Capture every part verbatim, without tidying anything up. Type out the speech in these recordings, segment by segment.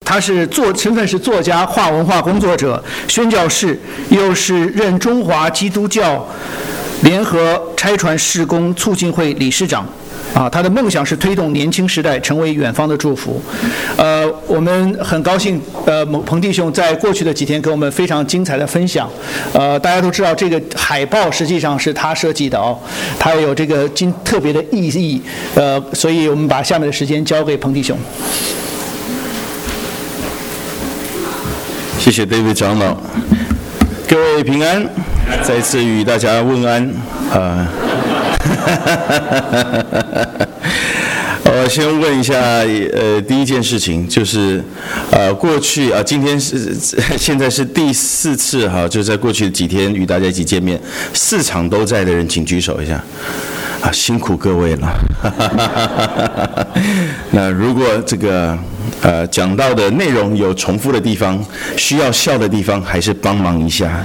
他是作身份是作家、画文化工作者、宣教士，又是任中华基督教联合差传事工促进会理事长。啊，他的梦想是推动年轻时代成为远方的祝福。呃，我们很高兴，呃，彭弟兄在过去的几天给我们非常精彩的分享。呃，大家都知道这个海报实际上是他设计的哦，他有这个今特别的意义。呃，所以我们把下面的时间交给彭弟兄。 谢谢 David 长老，各位平安，再次与大家问安。呃我先问一下，呃，第一件事情就是，呃，过去啊，今天是现在是第四次哈，就在过去的几天与大家一起见面，四场都在的人请举手一下，啊，辛苦各位了。那如果这个呃讲到的内容有重复的地方，需要笑的地方，还是帮忙一下。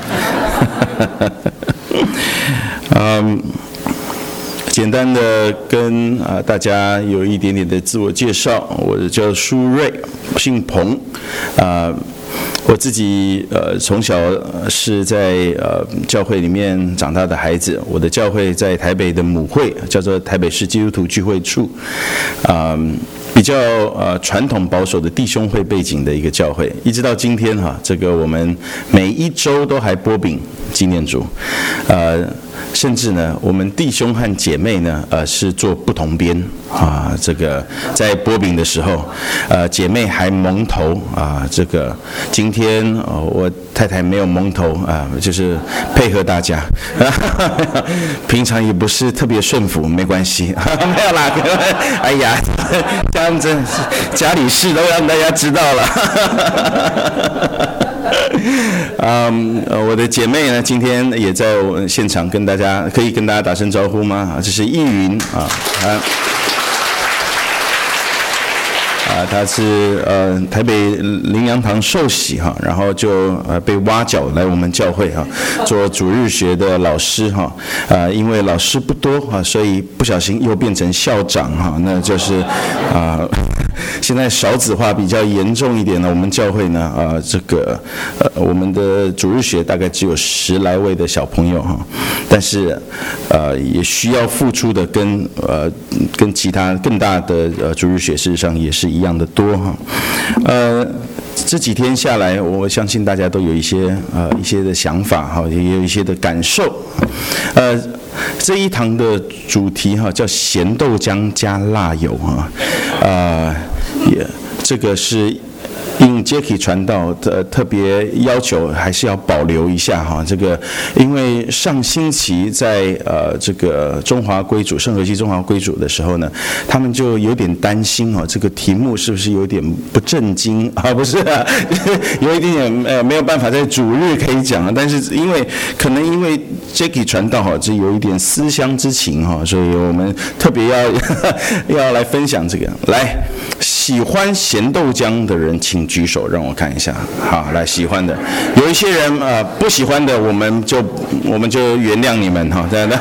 嗯。简单的跟啊大家有一点点的自我介绍，我叫舒瑞，姓彭，啊，我自己呃从小是在呃教会里面长大的孩子，我的教会在台北的母会叫做台北市基督徒聚会处，啊。比较呃传统保守的弟兄会背景的一个教会，一直到今天哈，这个我们每一周都还播饼纪念主，呃，甚至呢，我们弟兄和姐妹呢，呃，是做不同边啊，这个在播饼的时候，呃，姐妹还蒙头啊，这个今天呃我太太没有蒙头啊，就是配合大家，平常也不是特别顺服，没关系，没有啦，哎呀。这样子，家里事都让大家知道了。嗯，我的姐妹呢，今天也在现场跟大家，可以跟大家打声招呼吗？这是易云啊，啊。啊，他是呃台北灵粮堂受洗哈，然后就呃被挖角来我们教会哈，做主日学的老师哈，啊，因为老师不多哈，所以不小心又变成校长哈，那就是啊，现在少子化比较严重一点呢，我们教会呢啊这个呃我们的主日学大概只有十来位的小朋友哈，但是呃也需要付出的跟呃跟其他更大的呃主日学事实上也是一样的多哈，呃，这几天下来，我相信大家都有一些呃一些的想法哈，也有一些的感受，呃，这一堂的主题哈叫咸豆浆加辣油哈，啊，也这个是。应 Jackie 传道的特别要求，还是要保留一下哈。这个，因为上星期在呃这个中华归主圣和西中华归主的时候呢，他们就有点担心哈，这个题目是不是有点不正经啊？不是啊，有一点点呃没有办法在主日可以讲啊。但是因为可能因为 Jackie 传道哈，这有一点思乡之情哈，所以我们特别要要来分享这个。来，喜欢咸豆浆的人请举手，让我看一下。好，来喜欢的，有一些人呃不喜欢的，我们就我们就原谅你们哈。真的，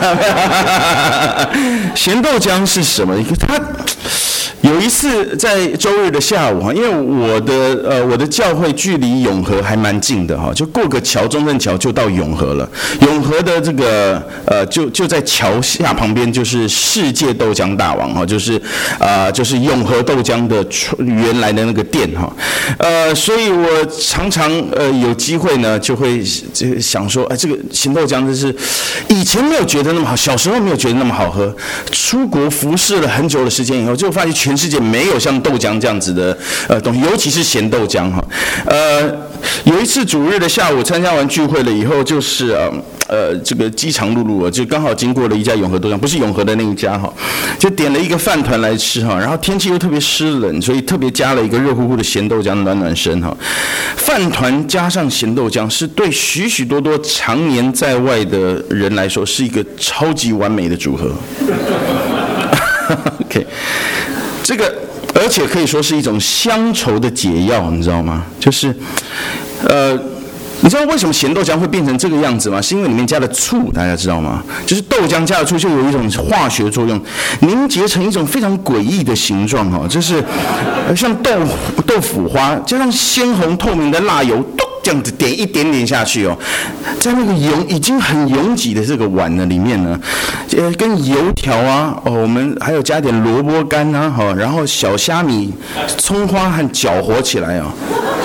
咸豆浆是什么？它有一次在周日的下午哈，因为我的呃我的教会距离永和还蛮近的哈，就过个桥，中正桥就到永和了。永和的这个呃就就在桥下旁边，就是世界豆浆大王哈，就是啊、呃、就是永和豆浆的原来的那个店哈，呃，所以我常常呃有机会呢就会就想说，哎，这个咸豆浆真是以前没有觉得那么好，小时候没有觉得那么好喝，出国服侍了很久的时间以后，就发现全世界没有像豆浆这样子的呃东西，尤其是咸豆浆哈。呃，有一次主日的下午参加完聚会了以后，就是呃呃这个饥肠辘辘，就刚好经过了一家永和豆浆，不是永和的那一家哈，就点了一个饭团来吃哈，然后天气又特别湿冷，所以特别加了一个热乎乎的咸豆浆暖暖身哈。饭团加上咸豆浆，是对许许多多常年在外的人来说是一个超级完美的组合。OK。这个，而且可以说是一种乡愁的解药，你知道吗？就是，呃， 你知道为什么咸豆浆会变成这个样子吗？是因为里面加了醋，大家知道吗？就是豆浆加了醋，就有一种化学作用，凝结成一种非常诡异的形状哈，就是像豆豆腐花，加上鲜红透明的辣油，咚这样子点一点点下去哦，在那个拥已经很拥挤的这个碗呢里面呢，呃，跟油条啊，哦，我们还有加点萝卜干啊，哈，然后小虾米、葱花和搅和起来啊。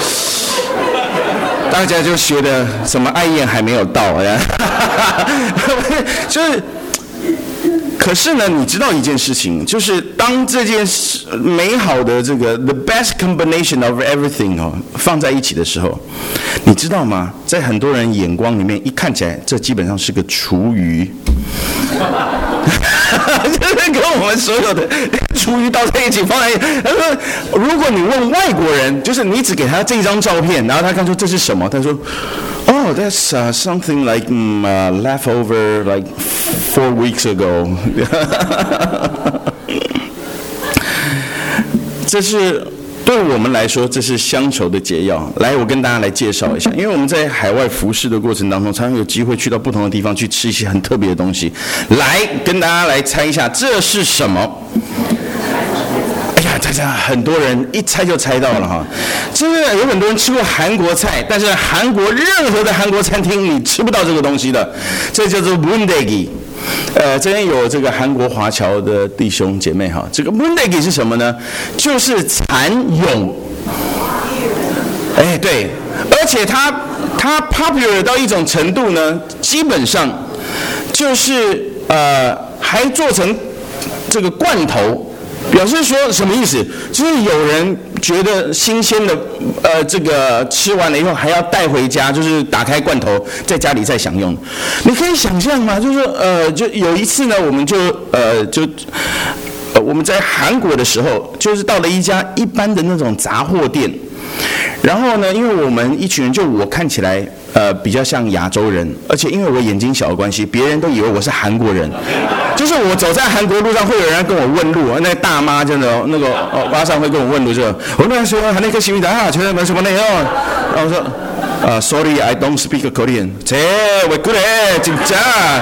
大家就觉得什么爱宴还没有到呀，就是，可是呢，你知道一件事情，就是当这件事美好的这个 the best combination of everything 哦放在一起的时候，你知道吗？在很多人眼光里面，一看起来这基本上是个厨余。就是跟我们所有的厨余倒在一起放在一起。他说，如果你问外国人，就是你只给他这张照片，然后他看说这是什么，他说 ，Oh, that's、uh, something like、um, uh, leftover like four weeks ago 。这是。对我们来说，这是乡愁的解药。来，我跟大家来介绍一下，因为我们在海外服侍的过程当中，常常有机会去到不同的地方去吃一些很特别的东西。来，跟大家来猜一下，这是什么？哎呀，大家很多人一猜就猜到了哈。真的有很多人吃过韩国菜，但是韩国任何的韩国餐厅你吃不到这个东西的，这叫做문대기。呃，这边有这个韩国华侨的弟兄姐妹哈，这个문대기是什么呢？就是蚕蛹。哎，对，而且它它 popular 到一种程度呢，基本上就是呃还做成这个罐头。表示说什么意思？就是有人觉得新鲜的，呃，这个吃完了以后还要带回家，就是打开罐头在家里再享用。你可以想象吗？就是呃，就有一次呢，我们就呃就呃我们在韩国的时候，就是到了一家一般的那种杂货店。然后呢，因为我们一群人，就我看起来呃比较像亚洲人，而且因为我眼睛小的关系，别人都以为我是韩国人。就是我走在韩国路上，会有人跟我问路，那大妈真的那个哦，马上会跟我问路，就我那时候还那个什么的啊，全什么什么内容，然后我说。啊、uh, ，Sorry, I don't speak Korean. 这왜 그래 진짜？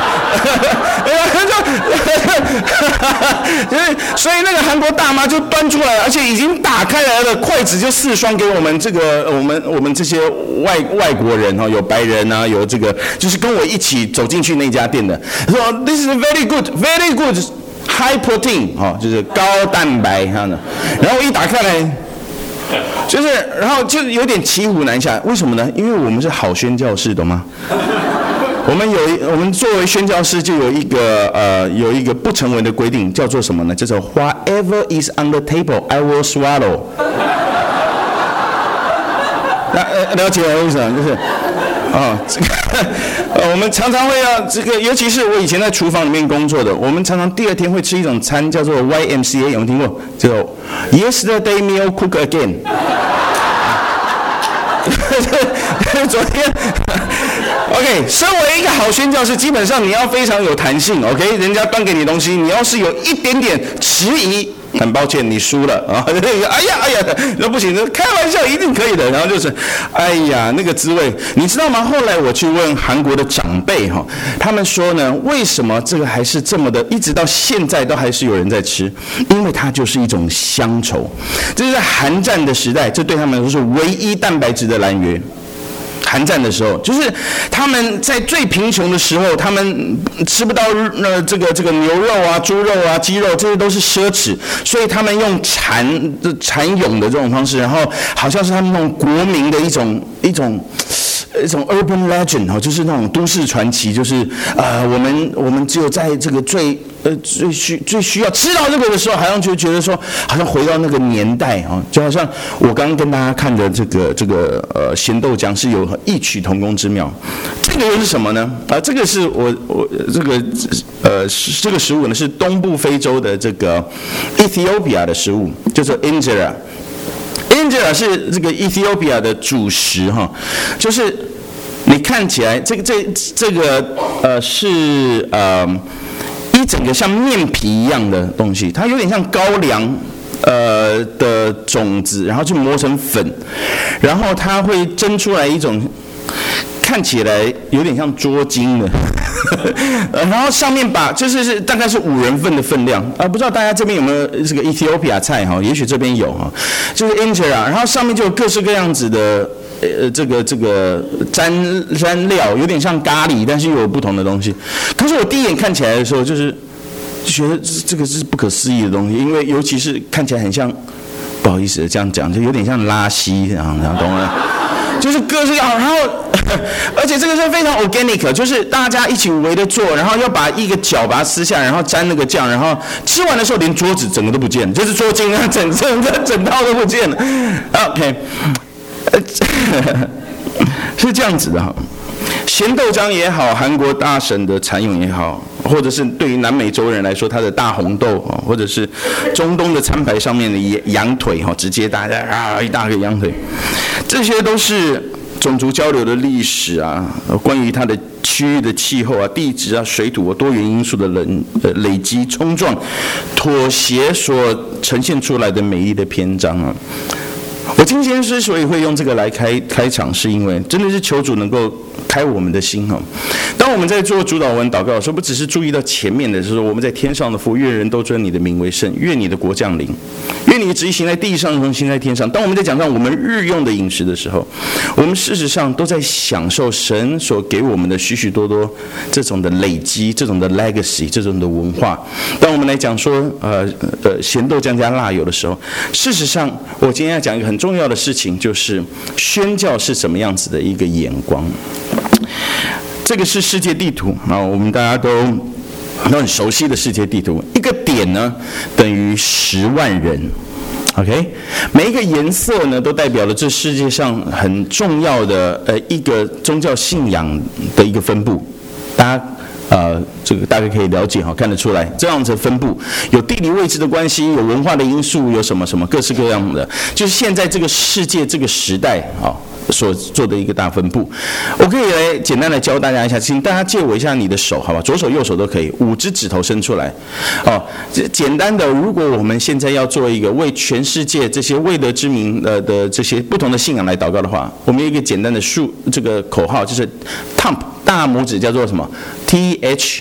所以那个韩国大妈就端出来，而且已经打开来了，筷子就四双给我们这个我们我们这些外外国人哈，有白人啊，有这个就是跟我一起走进去那家店的，说 This is very good, very good, high protein 哈，就是高蛋白哈的，然后一打开来。就是，然后就有点骑虎难下，为什么呢？因为我们是好宣教士，懂吗？我们有，我们作为宣教士就有一个呃，有一个不成文的规定，叫做什么呢？叫做 Whatever is on the table, I will swallow。那呃，了解了为什么？就是。啊，这个呃，我们常常会要这个，尤其是我以前在厨房里面工作的，我们常常第二天会吃一种餐，叫做 Y M C A， 有没有听过？叫 Yesterday Meal Cook Again。昨天 ，OK， 身为一个好宣教士，基本上你要非常有弹性 ，OK， 人家端给你东西，你要是有一点点迟疑。很抱歉，你输了啊！哎呀哎呀，那不行，开玩笑一定可以的。然后就是，哎呀，那个滋味，你知道吗？后来我去问韩国的长辈哈，他们说呢，为什么这个还是这么的，一直到现在都还是有人在吃？因为它就是一种乡愁。这是在韩战的时代，这对他们来说是唯一蛋白质的来源。韩战的时候，就是他们在最贫穷的时候，他们吃不到呃这个这个牛肉啊、猪肉啊、鸡肉，这些都是奢侈，所以他们用蚕蚕蛹的这种方式，然后好像是他们那种国民的一种一种。一种 urban legend 哈，就是那种都市传奇，就是呃，我们我们只有在这个最呃最需最需要吃到这个的时候，好像就觉得说，好像回到那个年代啊，就好像我刚刚跟大家看的这个这个呃咸豆浆是有异曲同工之妙。这个又是什么呢？啊、呃，这个是我我这个呃这个食物呢是东部非洲的这个 Ethiopia 的食物，叫做 injera。injera 是这个 Ethiopia 的主食哈，就是你看起来这个这这个呃是呃一整个像面皮一样的东西，它有点像高粱呃的种子，然后就磨成粉，然后它会蒸出来一种看起来有点像捉精的，然后上面把就是是大概是五人份的分量啊，不知道大家这边有没有这个 Ethiopia 菜哈？也许这边有哈，就是 injera， 然后上面就有各式各样子的呃这个这个蘸蘸料，有点像咖喱，但是又有不同的东西。可是我第一眼看起来的时候，就是就觉得这个是不可思议的东西，因为尤其是看起来很像，不好意思这样讲，就有点像拉稀，然后懂了。就是各式各样，然后而且这个是非常 organic， 就是大家一起围着做，然后要把一个角把它撕下来，然后沾那个酱，然后吃完的时候连桌子整个都不见了，就是桌巾啊，整整整整套都不见了。OK， 是这样子的哈。咸豆浆也好，韩国大省的蚕蛹也好，或者是对于南美洲人来说，它的大红豆，或者是中东的餐牌上面的羊腿哈，直接大家啊一大个羊腿，这些都是种族交流的历史啊，关于它的区域的气候啊、地质啊、水土啊多元因素的累呃累积冲撞、妥协所呈现出来的美丽的篇章啊。我今天之所以会用这个来开开场，是因为真的是求主能够开我们的心哈。当我们在做主祷文祷告的时候，不只是注意到前面的，就是我们在天上的父，愿人都尊你的名为圣，愿你的国降临，愿你的旨意行在地上，如同行在天上。当我们在讲到我们日用的饮食的时候，我们事实上都在享受神所给我们的许许多多这种的累积、这种的 legacy、这种的文化。当我们来讲说呃呃咸豆浆加辣油的时候，事实上我今天要讲一个很重要的事情，就是宣教是什么样子的一个眼光。这个是世界地图啊，我们大家都都很熟悉的世界地图。一个点呢等于十万人 ，OK， 每一个颜色呢都代表了这世界上很重要的呃一个宗教信仰的一个分布。大家呃，这个大概可以了解哈，看得出来这样子的分布有地理位置的关系，有文化的因素，有什么什么各式各样的，就是现在这个世界这个时代啊。所做的一个大分布，我可以来简单的教大家一下，请大家借我一下你的手，好吧？左手右手都可以，五只指头伸出来。哦，简单的，如果我们现在要做一个为全世界这些未得之名的的这些不同的信仰来祷告的话，我们有一个简单的数这个口号，就是 T U M B， 大拇指叫做什么 ？T H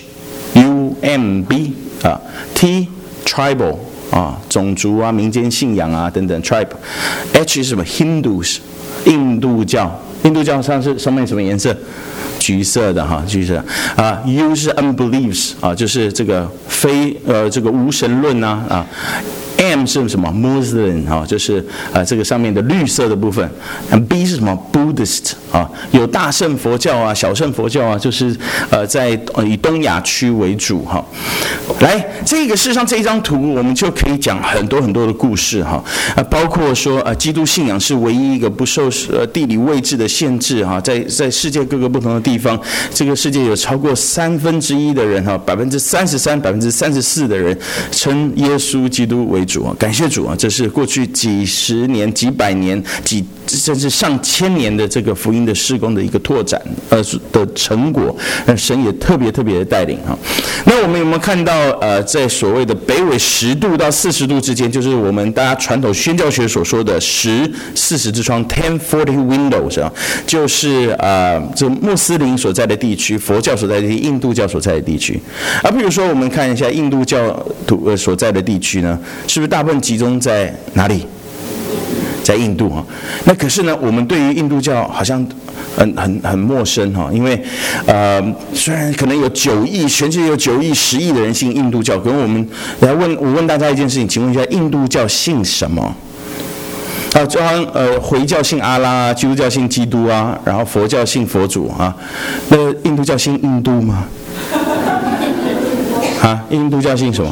U M B 啊 ，T Tribal 啊，种族啊、民间信仰啊等等 ，Tribe。H 是什么 ？Hindus。印度教，印度教上是上面什么颜色？橘色的哈，橘色啊。U 是 unbeliefs 啊，就是这个非呃这个无神论啊啊。M 是什么 ？Muslim 啊，就是啊这个上面的绿色的部分。B 是什么 ？Buddhist 啊，有大乘佛教啊、小乘佛教啊，就是呃在以东亚区为主哈。来，这个事实上这一张图，我们就可以讲很多很多的故事哈啊，包括说呃基督信仰是唯一一个不受呃地理位置的限制哈，在在世界各个不同的地方，这个世界有超过三分之一的人哈，百分之三十三、百分之三十四的人称耶稣基督为主啊，感谢主啊！这是过去几十年、几百年、几甚至上千年的这个福音的事工的一个拓展，呃的成果。呃，神也特别特别的带领啊。那我们有没有看到呃，在所谓的北纬十度到四十度之间，就是我们大家传统宣教学所说的十四十之窗 （ten forty windows） 啊，就是呃这穆斯林所在的地区、佛教所在的地区、印度教所在的地区。啊，比如说我们看一下印度教徒呃所在的地区呢，是不是大部分集中在哪里？在印度哈，那可是呢，我们对于印度教好像很很很陌生哈，因为呃，虽然可能有九亿，全世界有九亿、十亿的人信印度教，可是我们来问，我问大家一件事情，请问一下，印度教信什么？啊，就好像呃，回教信阿拉，基督教信基督啊，然后佛教信佛祖啊，那印度教信印度吗？啊，印度教信什么？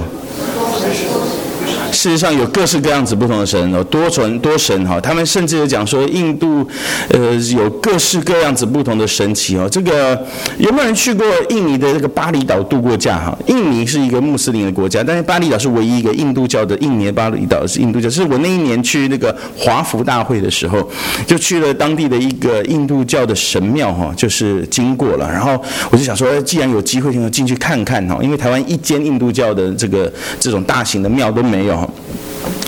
事实上有各式各样子不同的神，有多神多神哈。他们甚至有讲说，印度呃有各式各样子不同的神奇哦。这个有没有人去过印尼的这个巴厘岛度过假哈？印尼是一个穆斯林的国家，但是巴厘岛是唯一一个印度教的。印尼的巴厘岛是印度教。是我那一年去那个华福大会的时候，就去了当地的一个印度教的神庙哈，就是经过了，然后我就想说，既然有机会，就进去看看哈，因为台湾一间印度教的这个这种大型的庙都没有。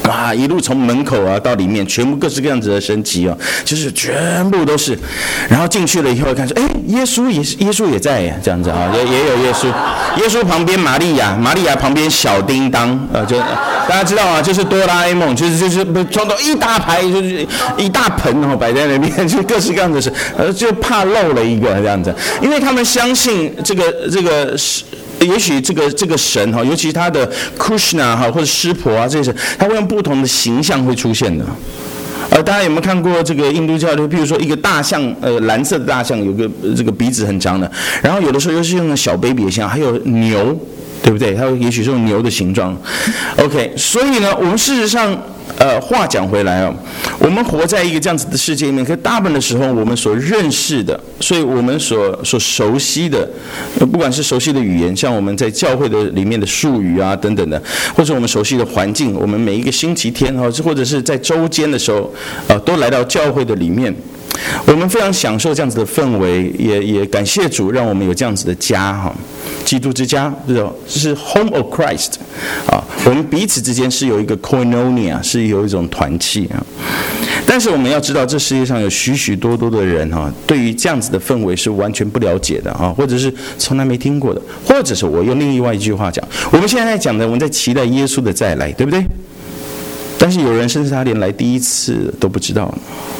啊，一路从门口啊到里面，全部各式各样子的神迹啊，就是全部都是。然后进去了以后看说，哎，耶稣也是，耶稣也在这样子啊，也也有耶稣，耶稣旁边玛利亚，玛利亚旁边小叮当，呃，就大家知道啊，就是哆啦 A 梦，就是就是装到一大排，就是一大盆哦摆在那边，就各式各样的是，呃，就怕漏了一个这样子，因为他们相信这个这个是。也许这个这个神哈，尤其他的 Krishna 哈或者湿婆啊这些，他会用不同的形象会出现的。呃，大家有没有看过这个印度教的？比如说一个大象，呃，蓝色的大象，有个这个鼻子很长的，然后有的时候又是用小 baby 的形象，还有牛，对不对？它也许是用牛的形状。OK， 所以呢，我们事实上。呃，话讲回来哦，我们活在一个这样子的世界里面，可大部分的时候，我们所认识的，所以我们所所熟悉的，不管是熟悉的语言，像我们在教会的里面的术语啊等等的，或者我们熟悉的环境，我们每一个星期天哈，或者是在周间的时候，呃，都来到教会的里面。我们非常享受这样子的氛围，也也感谢主，让我们有这样子的家哈，基督之家，是 Home of Christ 啊。我们彼此之间是有一个 koinonia， 是有一种团契啊。但是我们要知道，这世界上有许许多多的人哈，对于这样子的氛围是完全不了解的啊，或者是从来没听过的，或者是我用另外一句话讲，我们现在在讲的，我们在期待耶稣的再来，对不对？但是有人甚至他连来第一次都不知道。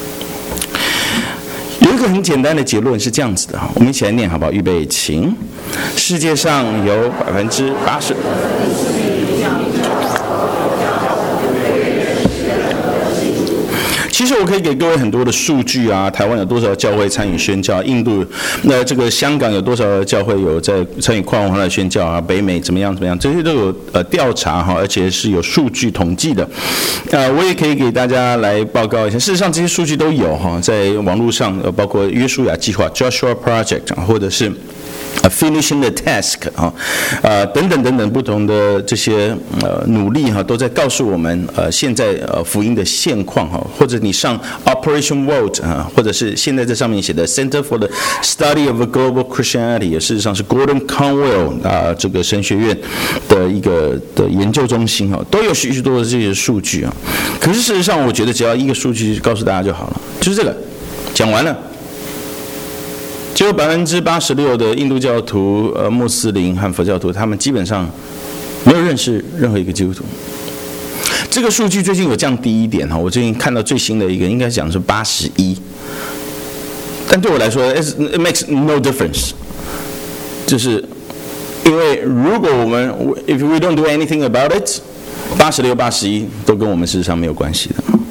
有一个很简单的结论是这样子的，我们一起来念好不好？预备，请。世界上有百分之八十。其实我可以给各位很多的数据啊，台湾有多少教会参与宣教？印度，那这个香港有多少教会有在参与跨文化的宣教啊？北美怎么样怎么样？这些都有呃调查哈，而且是有数据统计的。呃，我也可以给大家来报告一下。事实上，这些数据都有哈，在网络上，呃，包括约书亚计划 （Joshua Project） 或者是。Uh, finishing the task 啊，呃等等等等不同的这些呃努力哈，都在告诉我们呃现在呃福音的现况哈，或者你上 Operation World 啊，或者是现在在上面写的 Center for the Study of Global Christianity， 也事实上是 Gordon Conwell 啊这个神学院的一个的研究中心哈，都有许许多的这些数据啊。可是事实上，我觉得只要一个数据告诉大家就好了，就是这个，讲完了。只有百分之八十六的印度教徒、呃穆斯林和佛教徒，他们基本上没有认识任何一个基督徒。这个数据最近有降低一点哈，我最近看到最新的一个，应该讲是八十一，但对我来说 ，it makes no difference， 就是因为如果我们 if we don't do anything about it， 八十六、八十一都跟我们事实上没有关系的。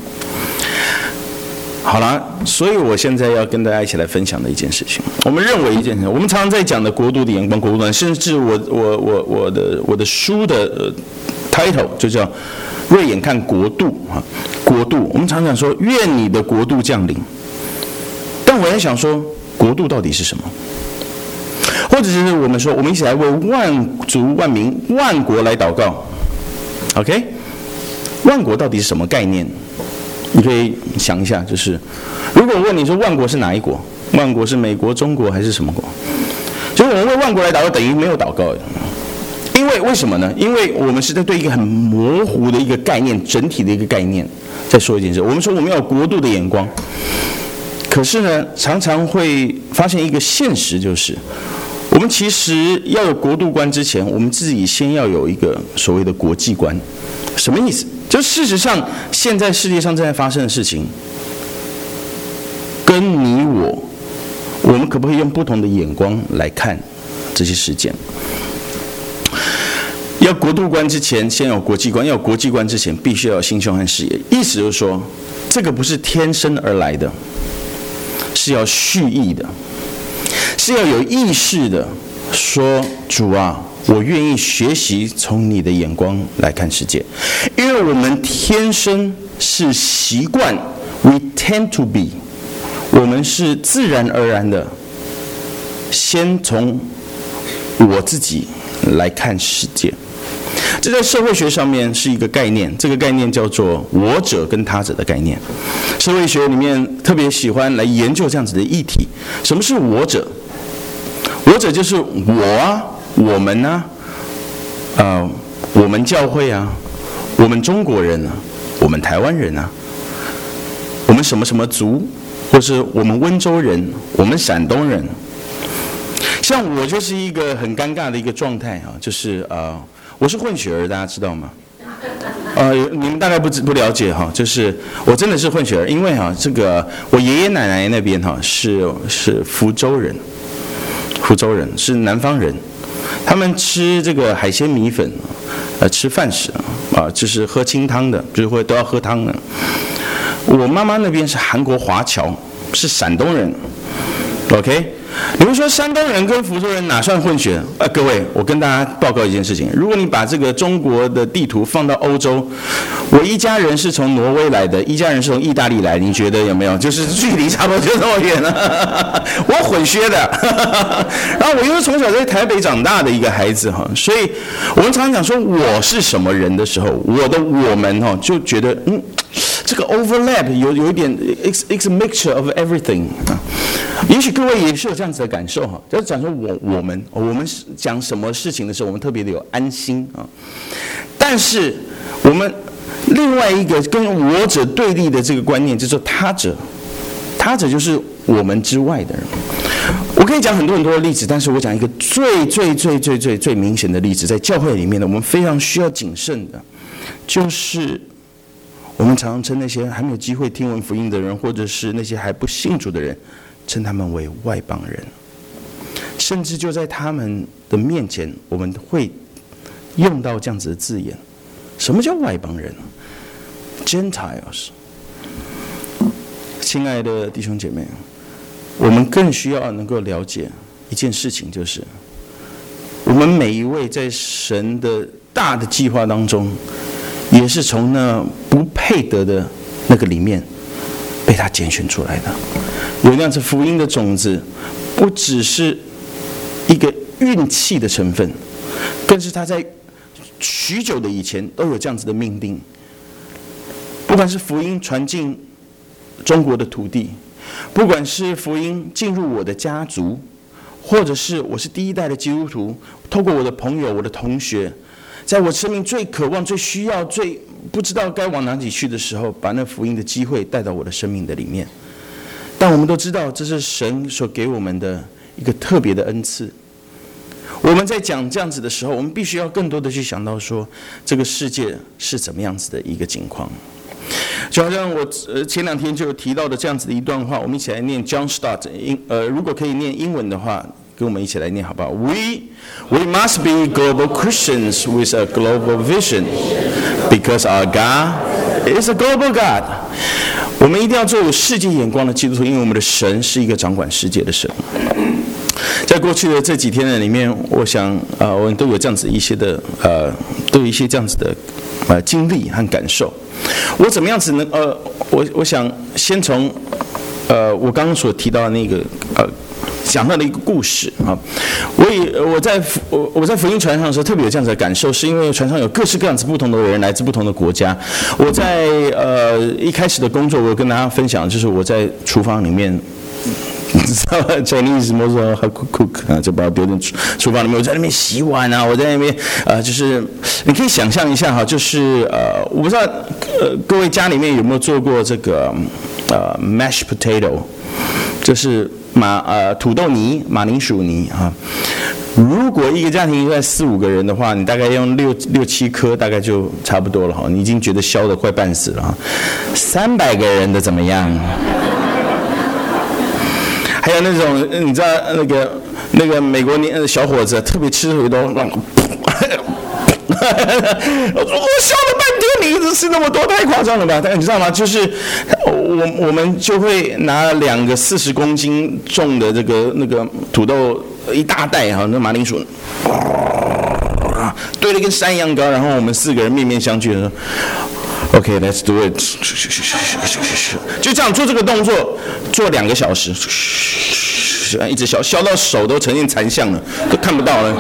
好了，所以我现在要跟大家一起来分享的一件事情，我们认为一件事情，我们常常在讲的国度的眼光，国度的，甚至我我我我的我的书的、呃、title 就叫“锐眼看国度”啊，国度。我们常常说“愿你的国度降临”，但我在想说，国度到底是什么？或者是我们说，我们一起来为万族、万民、万国来祷告。OK， 万国到底是什么概念？你可以想一下，就是如果我问你说万国是哪一国？万国是美国、中国还是什么国？所以我们为万国来祷告，等于没有祷告。因为为什么呢？因为我们是在对一个很模糊的一个概念、整体的一个概念在说一件事。我们说我们要有国度的眼光，可是呢，常常会发现一个现实，就是我们其实要有国度观之前，我们自己先要有一个所谓的国际观。什么意思？就事实上，现在世界上正在发生的事情，跟你我，我们可不可以用不同的眼光来看这些事件？要国度观之前，先有国际观；要有国际观之前，必须要有心胸和视野。意思就是说，这个不是天生而来的，是要蓄意的，是要有意识的说：主啊，我愿意学习从你的眼光来看世界，因为我们天生是习惯 ，we tend to be， 我们是自然而然的，先从我自己来看世界。这在社会学上面是一个概念，这个概念叫做我者跟他者的概念。社会学里面特别喜欢来研究这样子的议题。什么是我者？我者就是我啊。我们呢、啊，呃，我们教会啊，我们中国人啊， 我们台湾人啊，我们什么什么族，或是我们温州人，我们山东人。像我就是一个很尴尬的一个状态啊，就是呃，我是混血儿，大家知道吗？呃，你们大概不不了解哈，就是我真的是混血儿，因为哈，这个我爷爷奶奶那边哈是是福州人，福州人是南方人，他们吃这个海鲜米粉，呃，吃饭食啊，就是喝清汤的，就是会都要喝汤的。我妈妈那边是韩国华侨，是山东人 ，OK。比如说山东人跟福州人哪算混血？呃，各位，我跟大家报告一件事情：如果你把这个中国的地图放到欧洲，我一家人是从挪威来的，一家人是从意大利来，你觉得有没有？就是距离差不多就这么远了。我混血的，然后我又是从小在台北长大的一个孩子哈，所以我们常常讲说我是什么人的时候，我的我们哈就觉得嗯。这个 overlap 有有一点 it's it's a mixture of everything 啊，也许各位也是有这样子的感受哈，就是讲说我我们我们讲什么事情的时候，我们特别的有安心啊，但是我们另外一个跟我者对立的这个观念，就是他者，他者就是我们之外的人。我可以讲很多很多的例子，但是我讲一个最最最最最最明显的例子，在教会里面呢，我们非常需要谨慎的，就是。我们常常称那些还没有机会听闻福音的人，或者是那些还不信主的人，称他们为外邦人。甚至就在他们的面前，我们会用到这样子的字眼。什么叫外邦人 ？Gentiles。亲爱的弟兄姐妹，我们更需要能够了解一件事情，就是我们每一位在神的大的计划当中。也是从那不配得的那个里面被他拣选出来的，有那样子福音的种子，不只是一个运气的成分，更是他在许久的以前都有这样子的命定。不管是福音传进中国的土地，不管是福音进入我的家族，或者是我是第一代的基督徒，透过我的朋友、我的同学。在我生命最渴望、最需要、最不知道该往哪里去的时候，把那福音的机会带到我的生命的里面。但我们都知道，这是神所给我们的一个特别的恩赐。我们在讲这样子的时候，我们必须要更多的去想到说，这个世界是怎么样子的一个境况。就好像我呃前两天就有提到的这样子的一段话，我们一起来念 John Stott 英呃，如果可以念英文的话。跟我们一起来念好不好 ？We we must be global Christians with a global vision, because our God is a global God. 我们一定要做有世界眼光的基督徒，因为我们的神是一个掌管世界的神。在过去的这几天的里面，我想呃，我们都有这样子一些的呃，都有一些这样子的呃经历和感受。我怎么样子呢？呃，我我想先从呃我刚刚所提到的那个呃。讲到的一个故事啊，我也我在我我在福音船上的时候特别有这样子的感受，是因为船上有各式各样子不同的人，来自不同的国家。我在呃一开始的工作，我跟大家分享，就是我在厨房里面，你知道 Chinese 什么时候 how to cook 啊，就把它丢进厨房里面，我在那边洗碗啊，我在那边呃就是你可以想象一下哈，就是呃我不知道呃各位家里面有没有做过这个呃 mashed potato， 就是马呃土豆泥、马铃薯泥啊。如果一个家庭在四五个人的话，你大概用六六七颗，大概就差不多了哈。你已经觉得削得快半死了哈。三百个人的怎么样？还有那种你知道那个那个美国年小伙子特别吃回头，我削了半天，你一直吃那么多，太夸张了吧？但你知道吗？就是我我们就会拿两个四十公斤重的这个那个土豆一大袋哈，那马铃薯堆得跟山一样高，然后我们四个人面面相觑的说 ：“OK, let's do it。”就这样做这个动作，做两个小时。一直削削到手都呈现残像了，都看不到了。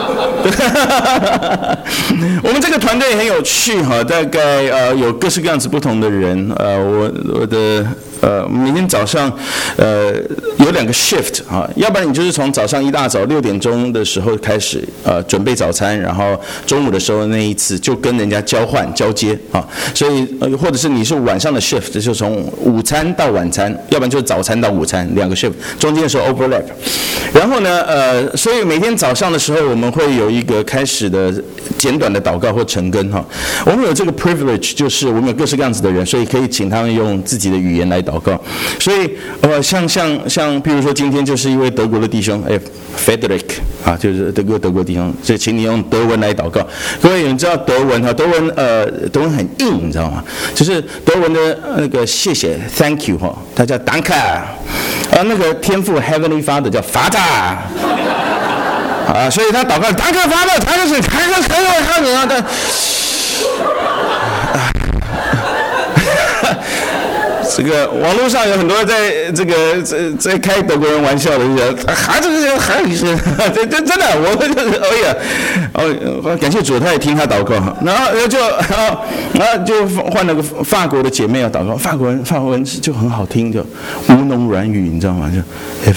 我们这个团队很有趣哈，大概呃有各式各样子不同的人，呃我我的呃每天早上呃有两个 shift 啊，要不然你就是从早上一大早六点钟的时候开始呃准备早餐，然后中午的时候那一次就跟人家交换交接啊，所以呃或者是你是晚上的 shift， 就从午餐到晚餐，要不然就是早餐到午餐两个 shift， 中间的时候 overlap。然后呢呃所以每天早上的时候我们会有一个开始的简短的祷告或晨更哈，我们有这个 privilege， 就是我们有各式各样子的人，所以可以请他们用自己的语言来祷告。所以呃像像像譬如说今天就是一位德国的弟兄，哎 Frederick 啊，就是德国德国弟兄，所以请你用德文来祷告。各位你知道德文哈，德文呃德文很硬，你知道吗？就是德文的那个谢谢 thank you 哈，它叫 danke， 啊那个天父 Heavenly Father 叫 Vater。啊，所以他祷告，达克发的，他就是开个可以看你啊，但，这个网络上有很多在这个在在开德国人玩笑的，就讲还是这个还是这这真的，我就是哎呀，哦，感谢主，他也听他祷告，然后就然后然后就换了个法国的姐妹要祷告，法国人法国文就很好听，就吴侬软语，你知道吗？就。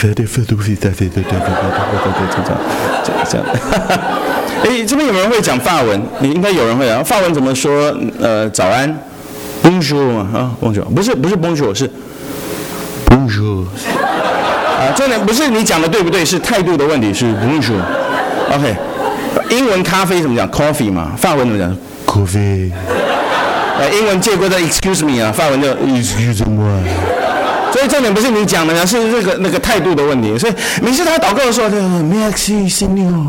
这样，哎，这边有没有人会讲法文？应该有人会啊。法文怎么说？呃，早安 ，bonjour 嘛，啊 ，bonjour， 不是不是 bonjour， 是 bonjour。啊，重点不是你讲的对不对，是态度的问题，是 bonjour。OK， 英文咖啡怎么讲 ？coffee 嘛，法文怎么讲 ？coffee。呃，英文借过的 excuse me 啊，法文叫 excuse me。所以重点不是你讲的，是这个那个态度的问题。所以每次他祷告的时候，他说 Merci Seigneur，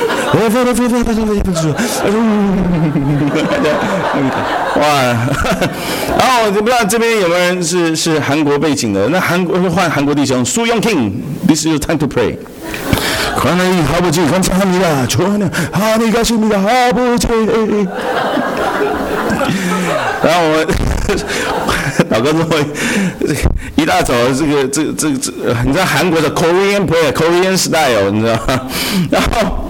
哇！然后我不知道这边有没有人是是韩国背景的，那韩国换韩国弟兄苏永 King，This is your time to pray。하나님 아버지 감사합니다. 저는 하나님 가십니다. 아버지。然后我祷告之后，一大早这个这个这个这个，你知道韩国的 Korean prayer、Korean style， 你知道吗？然后，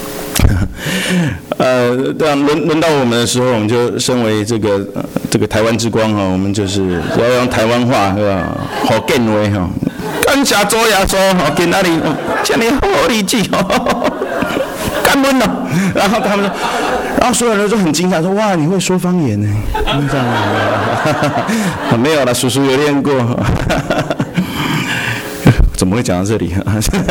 呃，当轮轮到我们的时候，我们就身为这个这个台湾之光哈，我们就是要用台湾话是吧？好敬畏哈，感谢主耶稣哈，给那里这里好力气哦，感恩了。然后他们说。然后所有人都很惊讶，说：“哇，你会说方言呢？”这样没有了，叔叔有练过。怎么会讲到这里？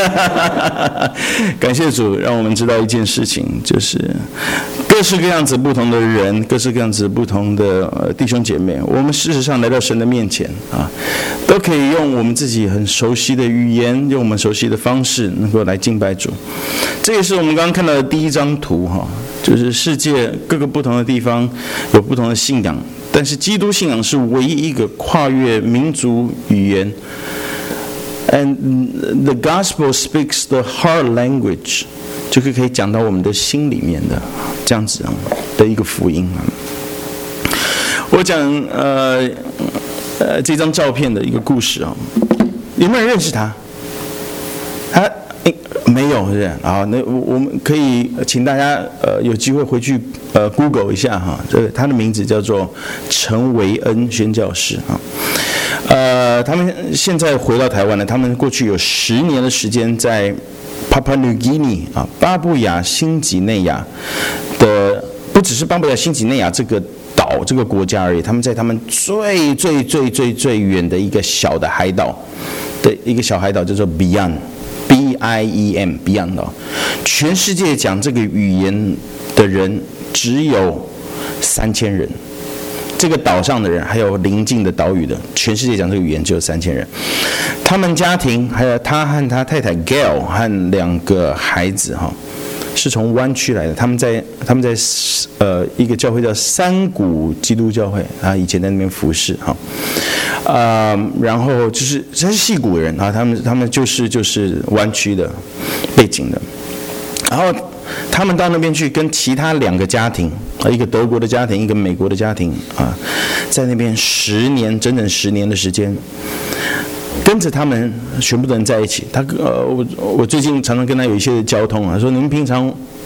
感谢主，让我们知道一件事情，就是各式各样子不同的人，各式各样子不同的弟兄姐妹，我们事实上来到神的面前啊，都可以用我们自己很熟悉的语言，用我们熟悉的方式，能够来敬拜主。这也是我们刚刚看到的第一张图哈，就是世界各个不同的地方有不同的信仰，但是基督信仰是唯一一个跨越民族语言。And the gospel speaks the heart language， 这个可以讲到我们的心里面的这样子的一个福音。我讲呃呃这张照片的一个故事啊，有没有人认识他？他没有，是不是？好，那我们可以请大家呃有机会回去呃 Google 一下哈，这个他的名字叫做陈维恩宣教士啊。呃，他们现在回到台湾了。他们过去有十年的时间在 Papua New Guinea 啊，巴布亚新几内亚的，不只是巴布亚新几内亚这个岛这个国家而已，他们在他们最最最最最远的一个小的海岛的一个小海岛叫做 Bian。B I E M Beyond 岛，全世界讲这个语言的人只有三千人。这个岛上的人，还有邻近的岛屿的，全世界讲这个语言只有三千人。他们家庭还有他和他太太 Gail 和两个孩子哈，是从湾区来的。他们在他们在呃一个教会叫山谷基督教会啊，以前在那边服侍哈。啊、呃，然后就是他是矽谷人啊，他们他们就是就是湾区的背景的，然后他们到那边去跟其他两个家庭啊，一个德国的家庭，一个美国的家庭啊，在那边十年整整十年的时间，跟着他们全部的人在一起。他呃，我我最近常常跟他有一些交通啊，说你们平常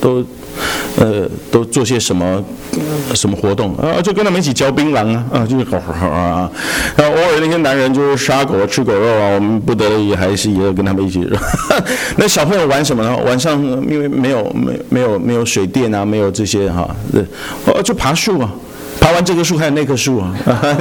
都呃都做些什么什么活动啊？就跟他们一起嚼槟榔啊，啊，就是啊，然后偶尔那些男人就是杀狗吃狗肉啊，我们不得已还是也要跟他们一起。那小朋友玩什么呢？晚上因为没有没没有没有水电啊，没有这些哈，哦，就爬树啊。爬完这棵树还有那棵树啊，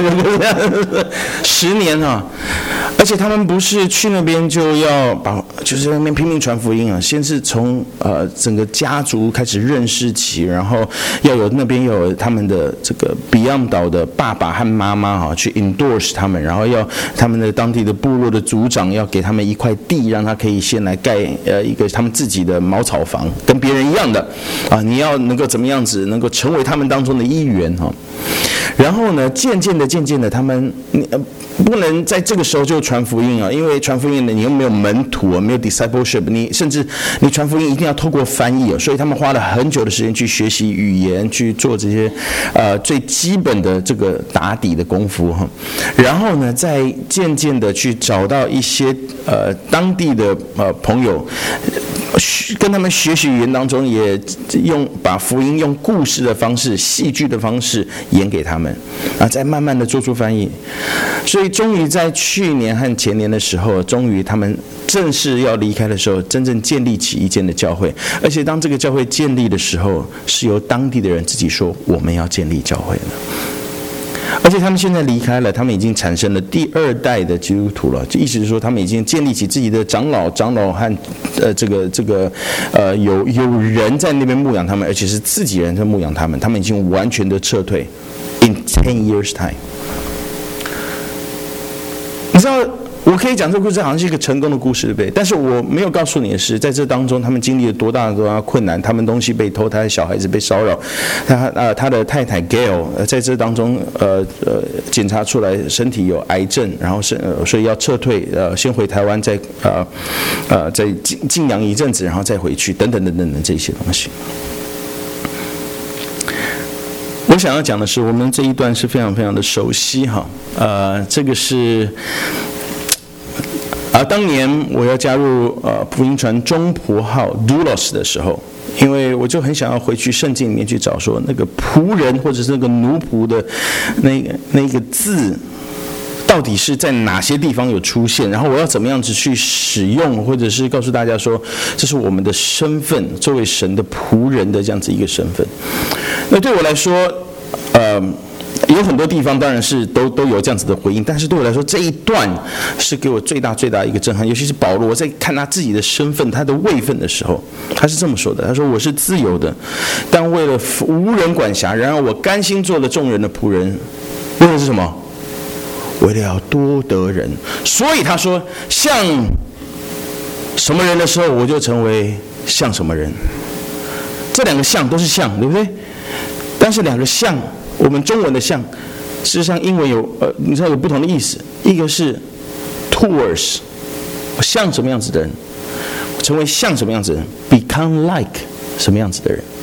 十年啊！而且他们不是去那边就要把，就是在那边拼命传福音啊。先是从呃整个家族开始认识起，然后要有那边要有他们的这个 Beyond 岛的爸爸和妈妈哈、啊，去 endorse 他们，然后要他们的当地的部落的族长要给他们一块地，让他可以先来盖呃一个他们自己的茅草房，跟别人一样的啊。你要能够怎么样子，能够成为他们当中的一员哈。然后呢，渐渐的、渐渐的，他们呃不能在这个时候就传福音啊，因为传福音呢，你又没有门徒啊，没有 discipleship， 你甚至你传福音一定要透过翻译啊，所以他们花了很久的时间去学习语言，去做这些呃最基本的这个打底的功夫哈。然后呢，再渐渐的去找到一些呃当地的呃朋友。跟他们学习语言当中，也用把福音用故事的方式、戏剧的方式演给他们，啊，再慢慢的做出翻译。所以，终于在去年和前年的时候，终于他们正式要离开的时候，真正建立起一间的教会。而且，当这个教会建立的时候，是由当地的人自己说：“我们要建立教会了。”而且他们现在离开了，他们已经产生了第二代的基督徒了，就意思是说，他们已经建立起自己的长老、长老和呃这个这个呃有有人在那边牧养他们，而且是自己人在牧养他们，他们已经完全的撤退。In ten years time， 你知道。我可以讲这个故事好像是一个成功的故事，对不对？但是我没有告诉你的是，在这当中他们经历了多大多大困难，他们东西被偷，他的小孩子被骚扰，他呃他的太太 Gail 在这当中呃呃检查出来身体有癌症，然后是、呃、所以要撤退，呃先回台湾再呃呃再静静养一阵子，然后再回去，等等等等的这些东西。我想要讲的是，我们这一段是非常非常的熟悉哈，呃这个是。而当年我要加入呃福音传中仆号 doulos 的时候，因为我就很想要回去圣经里面去找说那个仆人或者是那个奴仆的那个那个字到底是在哪些地方有出现，然后我要怎么样子去使用，或者是告诉大家说这是我们的身份，作为神的仆人的这样子一个身份。那对我来说，呃。有很多地方当然是都都有这样子的回应，但是对我来说这一段是给我最大最大一个震撼，尤其是保罗，我在看他自己的身份、他的位分的时候，他是这么说的：他说我是自由的，但为了无人管辖，然而我甘心做了众人的仆人，为了是什么？为了要多得人。所以他说，像什么人的时候，我就成为像什么人。这两个像都是像，对不对？但是两个像。我们中文的像，事实上英文有呃，你知道有不同的意思。一个是 towards， 我像什么样子的人，成为像什么样子的人 ，become like 什么样子的人。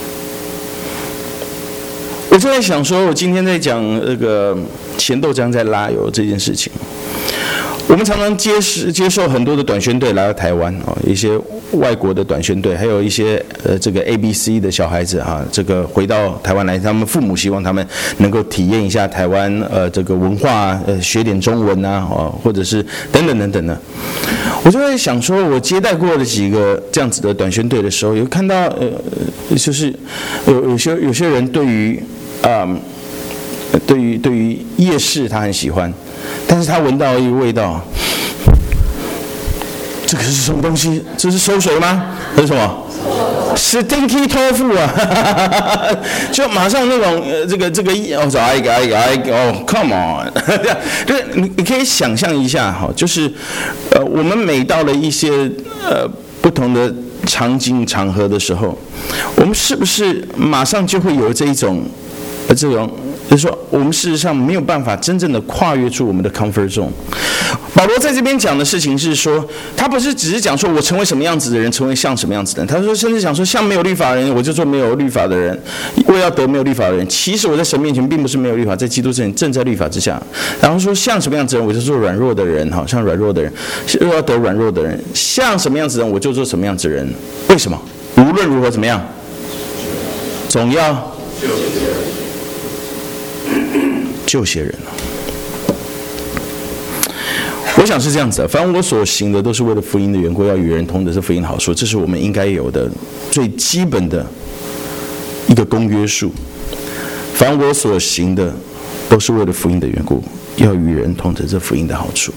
我就在想说，我今天在讲这个咸豆浆在拉油这件事情。我们常常接接受很多的短宣队来到台湾啊，一些外国的短宣队，还有一些呃这个 A B C 的小孩子啊，这个回到台湾来，他们父母希望他们能够体验一下台湾呃这个文化，呃学点中文啊，哦或者是等等等等的。我就在想说，我接待过的几个这样子的短宣队的时候，有看到呃就是有有些有些人对于啊、呃、对于对于夜市他很喜欢。但是他闻到一个味道，这个是什么东西？这是馊水吗？这是什么 ？Stinky tofu 啊！就马上那种呃，这个这个哦，找一个一个一个哦 ，Come on！ 就是你你可以想象一下哈，就是呃，我们每到了一些呃不同的场景场合的时候，我们是不是马上就会有这一种呃这种？就是说，我们事实上没有办法真正的跨越出我们的 comfort zone。保罗在这边讲的事情是说，他不是只是讲说我成为什么样子的人，成为像什么样子的人。他说，甚至讲说，像没有律法的人，我就做没有律法的人；我要得没有律法的人。其实我在神面前并不是没有律法，在基督之前正在律法之下。然后说，像什么样子的人，我就做软弱的人，好像软弱的人；又要得软弱的人，像什么样子的人，我就做什么样子的人。为什么？ 无论如何怎么样，总要救些人。我想是这样子的，凡我所行的都是为了福音的缘故，要与人同得这福音的好处，这是我们应该有的最基本的一个公约数。凡我所行的都是为了福音的缘故，要与人同得这福音的好处。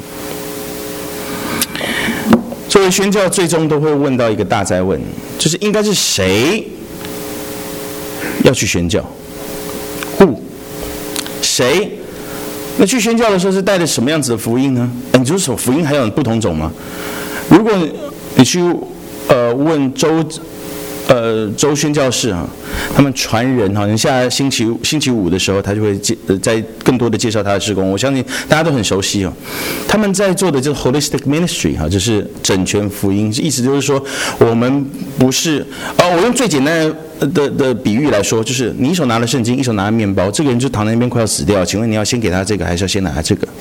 作为宣教，最终都会问到一个大哉问，就是应该是谁要去宣教？ Who？ 谁？那去宣教的时候是带着什么样子的福音呢？你就是说福音还有不同种吗？如果你去呃问周呃周宣教士啊，他们传人哈，你下星期星期五的时候，他就会介呃在更多的介绍他的事工。我相信大家都很熟悉哦。他们在做的就是 holistic ministry 哈，就是整全福音，意思就是说我们不是呃，我用最简单的。的的比喻来说，就是你一手拿了圣经，一手拿了面包，这个人就躺在那边快要死掉。请问你要先给他这个，还是要先拿他这个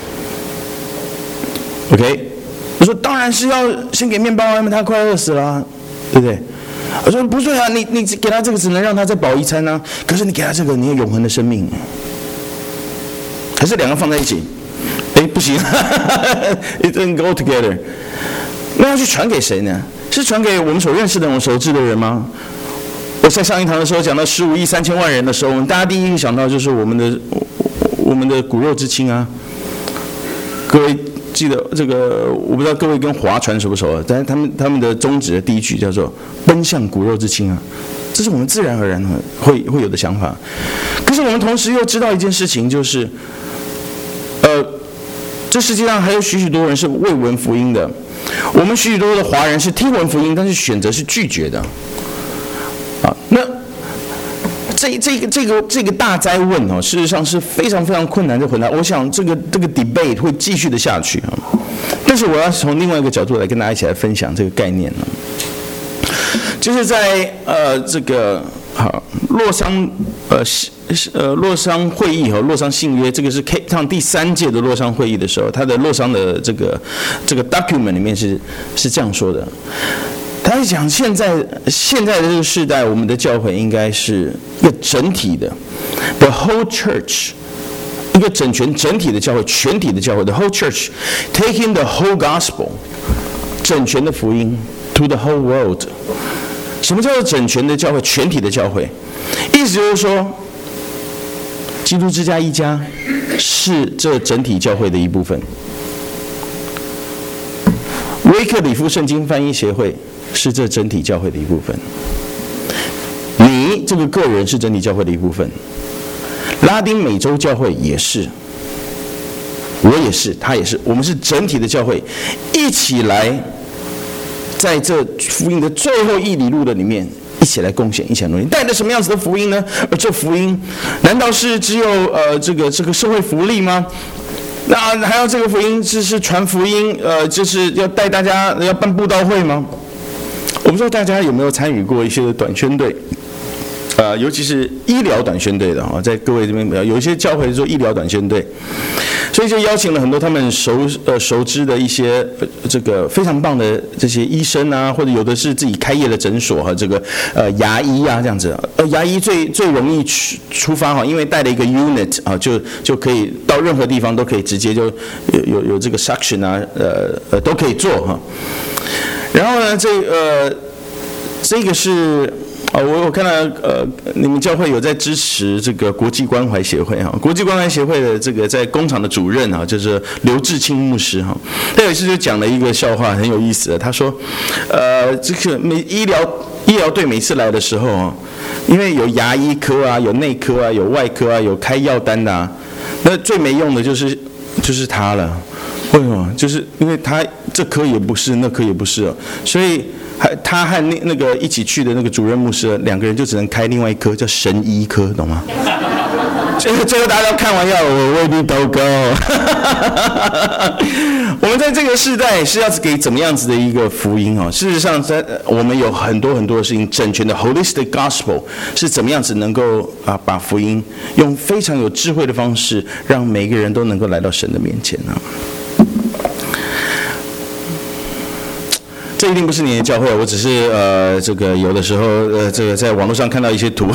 ？OK？ 我说当然是要先给面包啊，因为他快饿死了、啊，对不对？我说不对啊，你你给他这个只能让他再饱一餐啊，可是你给他这个，你有永恒的生命，还是两个放在一起？哎，不行，it doesn't go together。那要去传给谁呢？是传给我们所认识的、我们熟知的人吗？我在上一堂的时候讲到十五亿三千万人的时候，我们大家第一个想到就是我们的我们的骨肉之亲啊。各位记得这个，我不知道各位跟划船熟不熟啊？但是他们他们的宗旨的第一句叫做奔向骨肉之亲啊，这是我们自然而然会会有的想法。可是我们同时又知道一件事情，就是呃，这世界上还有许许多人是未闻福音的，我们许许多多的华人是听闻福音，但是选择是拒绝的。啊，那这这个这个这个大哉问哦，事实上是非常非常困难的回答。我想这个这个 debate 会继续的下去啊，但是我要从另外一个角度来跟大家一起来分享这个概念呢，就是在呃这个好洛桑呃呃洛桑会议和洛桑信约，这个是 K 上第三届的洛桑会议的时候，他的洛桑的这个这个 document 里面是是这样说的。他在讲现在现在的这个时代，我们的教会应该是一个整体的 ，the whole church， 一个整全整体的教会，全体的教会 ，the whole church taking the whole gospel， 整全的福音 to the whole world。什么叫做整全的教会？全体的教会，意思就是说，基督之家一家是这整体教会的一部分。威克里夫圣经翻译协会是这整体教会的一部分，你这个个人是整体教会的一部分，拉丁美洲教会也是，我也是，他也是，我们是整体的教会，一起来在这福音的最后一里路的里面，一起来贡献，一起来努力。带着什么样子的福音呢？而这福音难道是只有呃这个这个社会福利吗？那还要这个福音是是传福音，呃，就是要带大家要办布道会吗？我不知道大家有没有参与过一些短宣队，呃，尤其是医疗短宣队的啊，在各位这边有一些教会做医疗短宣队，所以就邀请了很多他们熟呃熟知的一些、呃、这个非常棒的这些医生啊，或者有的是自己开业的诊所和这个呃牙医啊这样子，呃牙医最最容易出出发哈，因为带了一个 unit 啊，就就可以到任何地方都可以直接就有有有这个 suction 啊，呃呃都可以做哈。然后呢，这呃，这个是啊、哦，我有看到呃，你们教会有在支持这个国际关怀协会哈，国际关怀协会的这个在工厂的主任啊，就是刘志清牧师哈，他有一次就讲了一个笑话，很有意思的。他说，呃，这个每医疗医疗队每次来的时候啊，因为有牙医科啊，有内科啊，有外科啊，有开药单的啊，那最没用的就是就是他了。为什么？就是因为他这科也不是，那科也不是哦，所以还他和那那个一起去的那个主任牧师两个人就只能开另外一科叫神医科，懂吗？最后最后大家都看完药，我未必都够。我们在这个时代是要给怎么样子的一个福音哦？事实上，在我们有很多很多的事情，整全的 holistic gospel 是怎么样子能够啊把福音用非常有智慧的方式，让每个人都能够来到神的面前啊。 这一定不是你的教会，我只是呃，这个有的时候呃，这个在网络上看到一些图，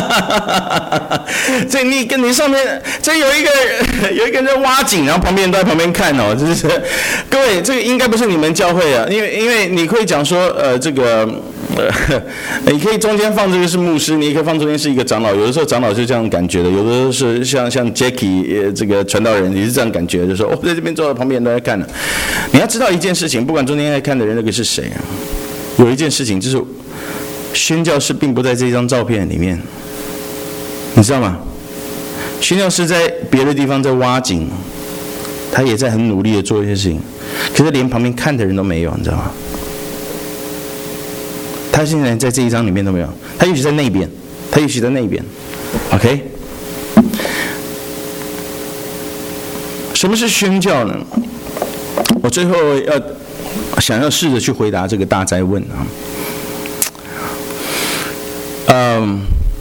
这你跟你上面这有一个有一个人在挖井，然后旁边人都在旁边看哦，就是各位，这个应该不是你们教会啊，因为因为你可以讲说呃，这个。呃，你可以中间放这个是牧师，你也可以放中间是一个长老。有的时候长老就这样感觉的，有的时候是像像 Jackie 呃这个传道人也是这样感觉，就说哦，在这边坐在旁边人都在看呢。你要知道一件事情，不管中间在看的人那个是谁啊，有一件事情就是宣教士并不在这张照片里面，你知道吗？宣教士在别的地方在挖井，他也在很努力的做一些事情，可是连旁边看的人都没有，你知道吗？他现在在这一章里面都没有，他也许在那边，他也许在那边 ，OK？ 什么是宣教呢？我最后要想要试着去回答这个大哉问啊。嗯，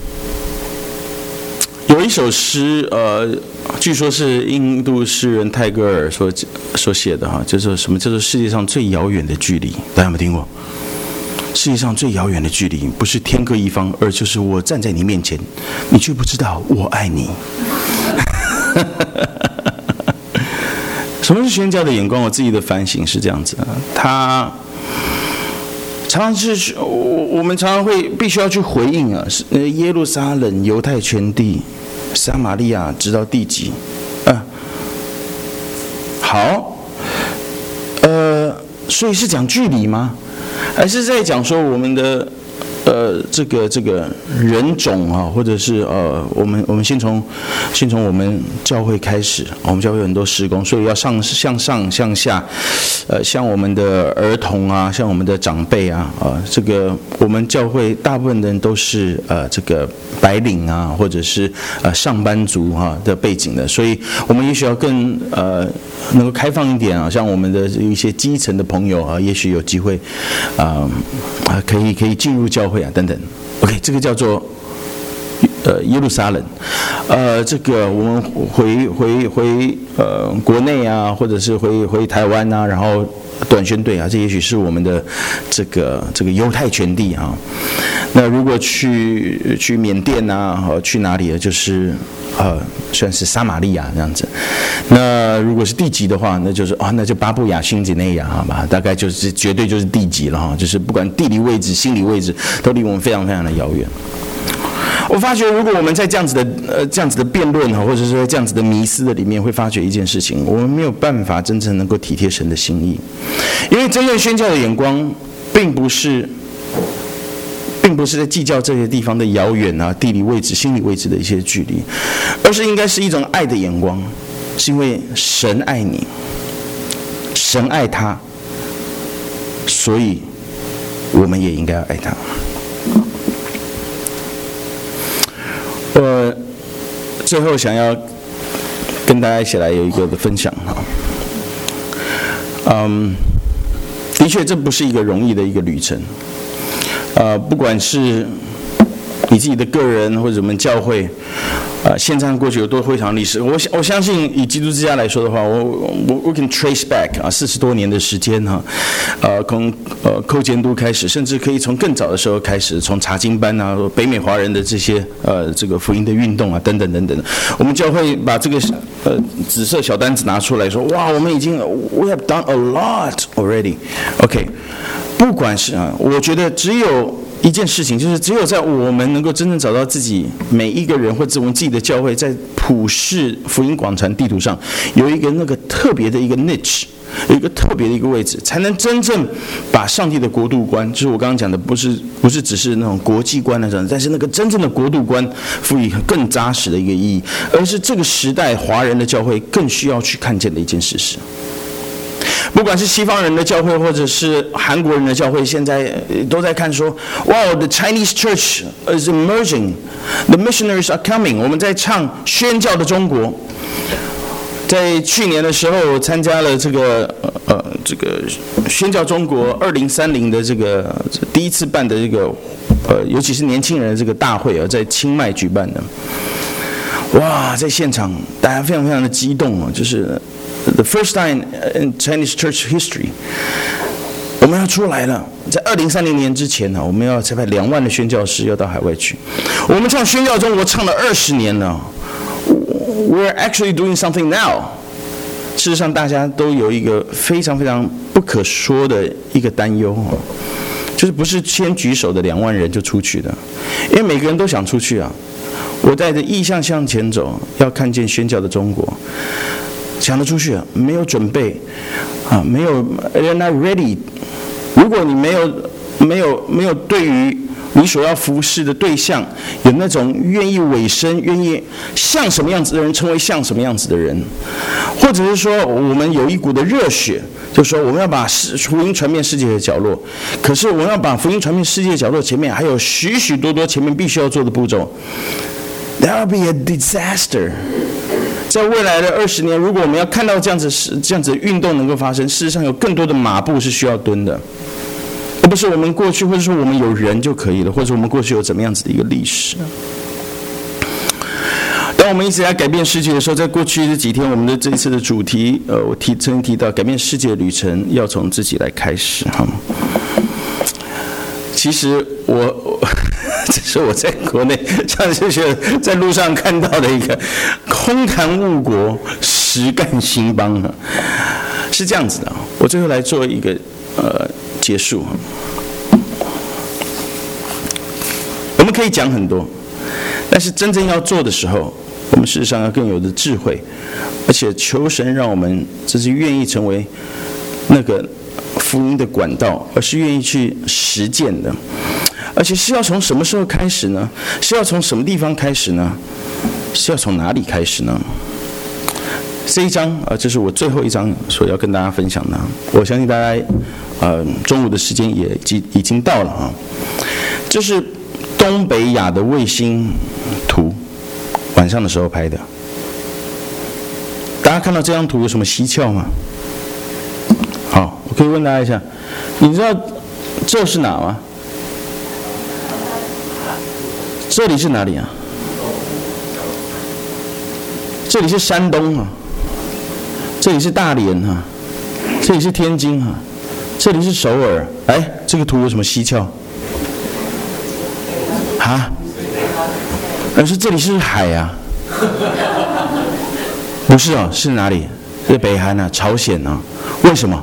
有一首诗，呃，据说是印度诗人泰戈尔所所写的哈，就是什么叫做世界上最遥远的距离？大家有没有听过？世界上最遥远的距离，不是天各一方，而就是我站在你面前，你却不知道我爱你。什么是宣教的眼光？我自己的反省是这样子啊，他常常是我我们常常会必须要去回应啊，是耶路撒冷、犹太全地、撒玛利亚，直到地极，啊，好，呃，所以是讲距离吗？还是在讲说我们的呃这个这个人种啊，或者是呃我们我们先从先从我们教会开始，我们教会有很多事工，所以要上向上向下，呃像我们的儿童啊，像我们的长辈啊，啊、呃、这个我们教会大部分人都是呃这个白领啊，或者是呃上班族哈、啊、的背景的，所以我们也许要更呃能够开放一点啊，像我们的一些基层的朋友啊，也许有机会啊啊可以可以进入教会啊等等。OK， 这个叫做呃耶路撒冷，呃这个我们回回回呃国内啊，或者是回回台湾啊，然后短宣队啊，这也许是我们的这个这个犹太全地啊。那如果去去缅甸啊，和去哪里啊，就是呃算是撒玛利亚这样子。那如果是地级的话，那就是啊、哦，那就巴布亚新几内亚，好吧，大概就是绝对就是地级了哈，就是不管地理位置、心理位置，都离我们非常非常的遥远。我发觉，如果我们在这样子的呃这样子的辩论哈，或者说这样子的迷思的里面，会发觉一件事情，我们没有办法真正能够体贴神的心意，因为真正宣教的眼光，并不是，并不是在计较这些地方的遥远啊、地理位置、心理位置的一些距离，而是应该是一种爱的眼光，是因为神爱你，神爱他，所以我们也应该要爱他。我最后想要跟大家一起来有一个的分享哈，嗯，的确这不是一个容易的一个旅程，呃，不管是你自己的个人或者我们教会，呃，现在过去有多辉煌历史，我我相信以基督之家来说的话，我我我 can trace back 啊，四十多年的时间哈，呃，从呃寇监督开始，甚至可以从更早的时候开始，从查经班啊，北美华人的这些呃这个福音的运动啊，等等等等，我们教会把这个呃紫色小单子拿出来说，哇，我们已经 we have done a lot already，OK， 不管是啊，我觉得只有一件事情，就是只有在我们能够真正找到自己每一个人或者我们自己的教会，在普世福音广传地图上有一个那个特别的一个 niche， 有一个特别的一个位置，才能真正把上帝的国度观，就是我刚刚讲的，不是不是只是那种国际观那种，但是那个真正的国度观赋予更扎实的一个意义，而是这个时代华人的教会更需要去看见的一件事实。不管是西方人的教会，或者是韩国人的教会，现在都在看说，哇 ，the Chinese church is emerging, the missionaries are coming。我们在唱宣教的中国。在去年的时候，我参加了这个呃这个宣教中国二零三零的这个第一次办的这个呃，尤其是年轻人的这个大会啊，在清迈举办的。哇，在现场大家非常非常的激动啊，就是 the first time in Chinese church history， 我们要出来了，在二零三零年之前呢，我们要才派两万的宣教师要到海外去。我们唱宣教中国唱了二十年了 ，We're actually doing something now。事实上，大家都有一个非常非常不可说的一个担忧，就是不是先举手的两万人就出去的，因为每个人都想出去啊。我带着意向向前走，要看见宣教的中国。想得出去啊，没有准备啊，没有 ，you're not ready。如果你没有、没有、没有对于你所要服侍的对象有那种愿意委身、愿意像什么样子的人成为像什么样子的人，或者是说我们有一股的热血，就是说我们要把福音传遍世界的角落。可是我们要把福音传遍世界的角落前面还有许许多多前面必须要做的步骤。That will be a disaster。在未来的二十年，如果我们要看到这样子这样子的运动能够发生，事实上有更多的马步是需要蹲的，而不是我们过去或者说我们有人就可以了，或者我们过去有怎么样子的一个历史。当我们一直在改变世界的时候，在过去这几天，我们的这一次的主题，呃，我提曾经提到，改变世界的旅程要从自己来开始哈。其实我，我这是我在国内像就是在路上看到的一个空谈误国，实干兴邦啊，是这样子的。我最后来做一个呃结束。我们可以讲很多，但是真正要做的时候，我们事实上要更有的智慧，而且求神让我们这是愿意成为那个福音的管道，而是愿意去实践的。而且是要从什么时候开始呢？是要从什么地方开始呢？是要从哪里开始呢？这一章啊，这是我最后一章所要跟大家分享的。我相信大家，呃，中午的时间也已已经到了啊。这是东北亚的卫星图，晚上的时候拍的。大家看到这张图有什么蹊跷吗？好，我可以问大家一下，你知道这是哪吗？这里是哪里啊？这里是山东啊，这里是大连啊，这里是天津啊，这里是首尔。哎，这个图有什么蹊跷？啊？而是这里是海啊？不是哦，是哪里？是北韩啊，朝鲜啊？为什么？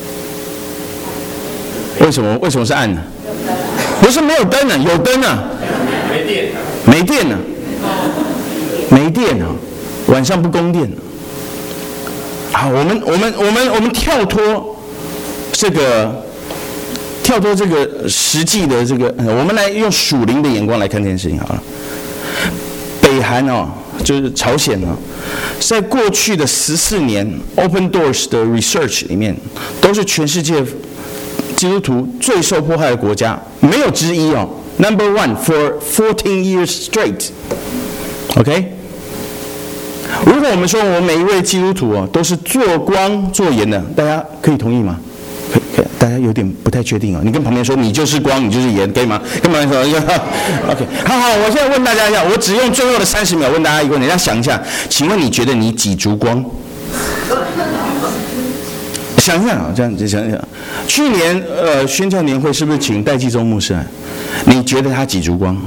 为什么？为什么是暗呢？不是没有灯啊，有灯啊。没电，没电呢、啊，没电啊，晚上不供电。好，我们我们我们我们跳脱这个，跳脱这个实际的这个，我们来用属灵的眼光来看这件事情好了。北韩哦，就是朝鲜哦，在过去的十四年 Open Doors 的 research 里面，都是全世界基督徒最受迫害的国家，没有之一哦。Number one for fourteen years straight. OK? 如果我们说我们每一位基督徒哦都是做光做盐的，大家可以同意吗？可以，可以，大家有点不太确定哦。你跟旁边说你就是光，你就是盐，可以吗？跟旁边说 OK。好好，我现在问大家一下，我只用最后的三十秒问大家一个问题，大家想一下，请问你觉得你几烛光？想想啊，这样子想想，去年呃宣教年会是不是请戴季忠牧师啊？你觉得他几烛光？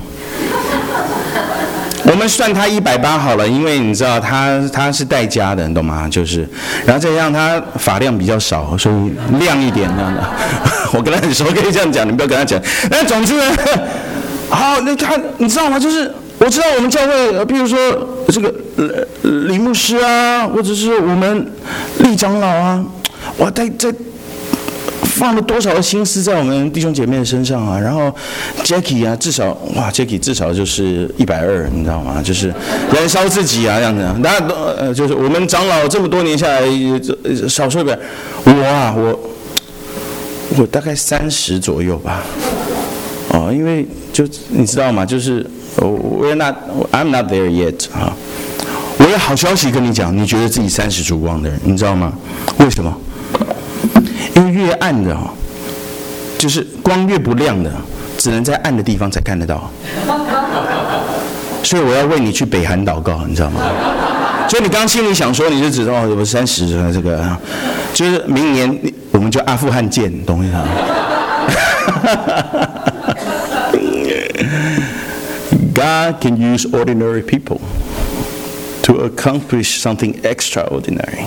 我们算他一百八好了，因为你知道他他是带家的，你懂吗？就是，然后再加上他发量比较少，所以亮一点这样的。我跟他很熟，可以这样讲，你不要跟他讲。但总之呢，好，那他你知道吗？就是我知道我们教会，比如说这个呃李牧师啊，或者是我们李长老啊。哇，在在放了多少的心思在我们弟兄姐妹的身上啊！然后 Jackie 啊，至少哇 ，Jackie 至少就是一百二，你知道吗？就是燃烧自己啊，这样子。大家都呃，就是我们长老这么多年下来，少说一百，我啊，我我大概三十左右吧。哦，因为就你知道吗？就是我 not I'm not there yet 啊。我有好消息跟你讲，你觉得自己三十烛光的人，你知道吗？为什么？因为越暗的哦，就是光越不亮的，只能在暗的地方才看得到。所以我要为你去北韩祷告，你知道吗？所以你刚刚心里想说，你就知道哦，我三十这个，就是明年我们们就阿富汗见，懂我意思吗？God can use ordinary people to accomplish something extraordinary.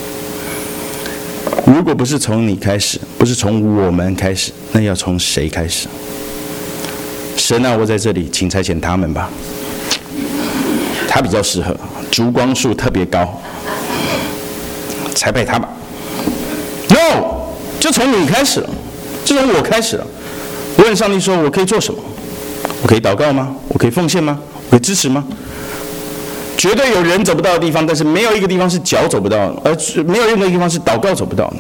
如果不是从你开始，不是从我们开始，那要从谁开始？神啊，我在这里，请差遣他们吧。他比较适合，烛光树特别高，才派他吧。No， 就从你开始了，就从我开始了。我问上帝说：“我可以做什么？我可以祷告吗？我可以奉献吗？我可以支持吗？”绝对有人走不到的地方，但是没有一个地方是脚走不到的，而没有任何一个地方是祷告走不到的。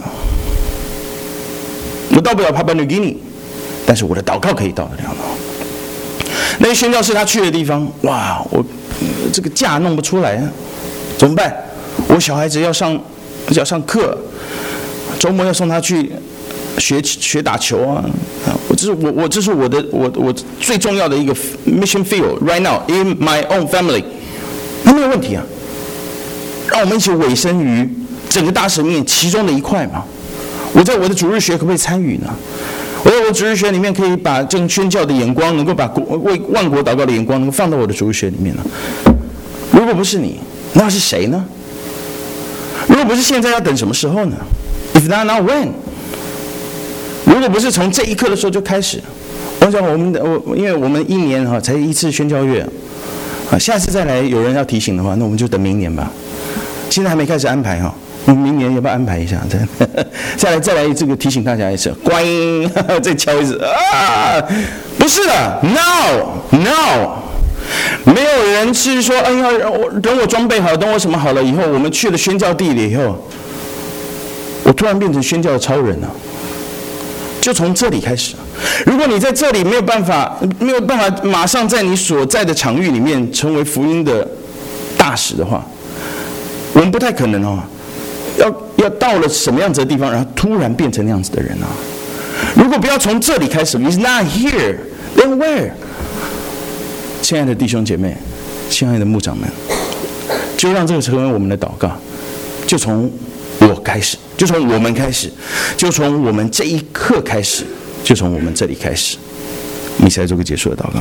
我到不了 Papua New Guinea， 但是我的祷告可以到得了。那些宣教士他去的地方，哇，我、呃、这个假弄不出来啊，怎么办？我小孩子要上要上课，周末要送他去学学打球啊！我这是我我这是我的我我最重要的一个 mission field right now in my own family。那没有问题啊，让我们一起委身于整个大使命其中的一块嘛。我在我的主日学可不可以参与呢？我在我的主日学里面可以把这种宣教的眼光，能够把国为万国祷告的眼光，能够放到我的主日学里面呢？如果不是你，那是谁呢？如果不是现在，要等什么时候呢 ？If not now, when？ 如果不是从这一刻的时候就开始，我想我们的我，因为我们一年哈才一次宣教月。啊，下次再来有人要提醒的话，那我们就等明年吧。现在还没开始安排哈，我们明年要不要安排一下？再来再来这个提醒大家一次，观音再敲一次啊！不是的 ，no no， 没有人是说，哎呀，等我装备好，等我什么好了以后，我们去了宣教地了以后，我突然变成宣教的超人了。就从这里开始。如果你在这里没有办法，没有办法马上在你所在的场域里面成为福音的大使的话，我们不太可能哦。要要到了什么样子的地方，然后突然变成那样子的人啊？如果不要从这里开始 ，It's not here, then where？ 亲爱的弟兄姐妹，亲爱的牧长们，就让这个成为我们的祷告，就从我开始。就从我们开始，就从我们这一刻开始，就从我们这里开始。我们一起来做个结束的祷告。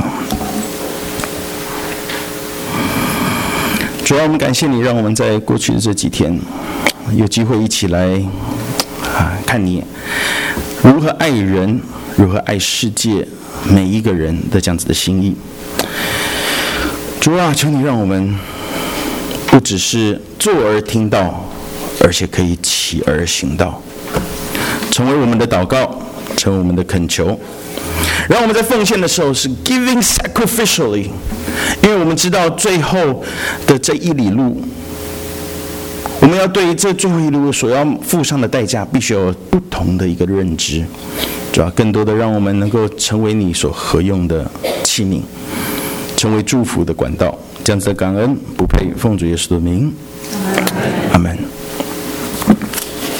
主要我们感谢你，让我们在过去的这几天有机会一起来啊，看你如何爱人，如何爱世界每一个人的这样子的心意。主啊，求你让我们不只是坐而听到，而且可以起而行道，成为我们的祷告，成为我们的恳求。让我们在奉献的时候是 giving sacrificially， 因为我们知道最后的这一里路，我们要对这最后一里路所要付上的代价，必须有不同的一个认知。主要更多的让我们能够成为你所合用的器皿，成为祝福的管道。这样子的感恩不配奉主耶稣的名，阿们。